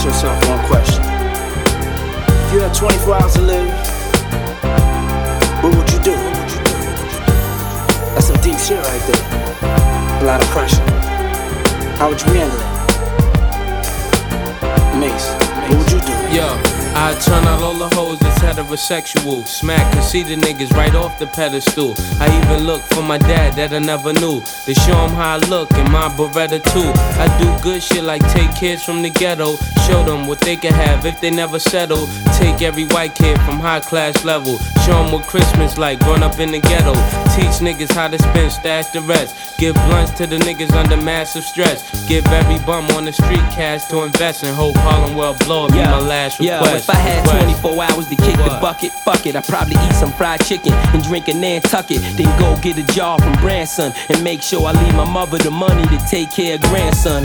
yourself one question. If you had 24 hours to live, what would you do? That's some deep shit right there. A lot of pressure. How would you handle it? Mace, what would you do? Yo, I turn out all the hoes that's heterosexual. Smack conceited niggas right off the pedestal. I even look for my dad that I never knew, to show him how I look in my Beretta too. I do good shit like take kids from the ghetto, show them what they can have if they never settle. Take every white kid from high class level, show them what Christmas like growing up in the ghetto. Teach niggas how to spend, stash the rest. Give blunts to the niggas under massive stress. Give every bum on the street cash to invest and hope Harlem will blow up. Be my last request. If I had 24 hours to kick the bucket, fuck it, I'd probably eat some fried chicken and drink a Nantucket. Then go get a job from Branson and make sure I leave my mother the money to take care of grandson.